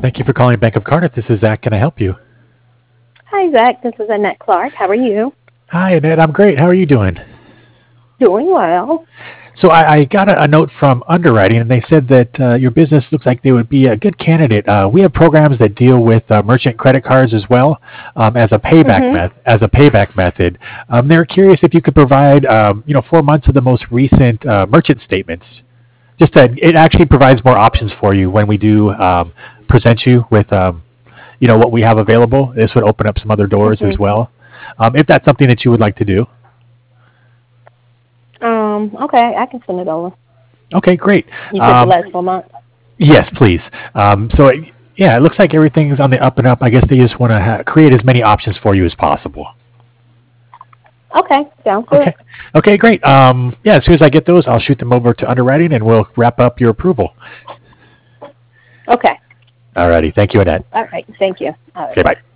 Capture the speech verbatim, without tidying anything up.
Thank you for calling Bank of Cardiff. This is Zach. Can I help you? Hi, Zach. This is Annette Clark. How are you? Hi, Annette. I'm great. How are you doing? Doing well. So I, I got a, a note from underwriting, and they said that uh, your business looks like they would be a good candidate. Uh, we have programs that deal with uh, merchant credit cards as well um, as a payback Mm-hmm. meth- as a payback method. Um, they're curious if you could provide, um, you know, four months of the most recent uh, merchant statements. Just that it actually provides more options for you when we do um, present you with, um, you know, what we have available. This would open up some other doors as Mm-hmm. well. Um, if that's something that you would like to do. Um, okay, I can send it over. Okay, great. You said the Um, last four months? yes, please. Um, so, it, yeah, it looks like everything's on the up and up. I guess they just want to ha- create as many options for you as possible. Okay, sounds good. Okay. Okay, great. Um, yeah, as soon as I get those, I'll shoot them over to underwriting, and we'll wrap up your approval. Okay. Alrighty. Thank you, Annette. All right. Thank you. All right. Okay, bye.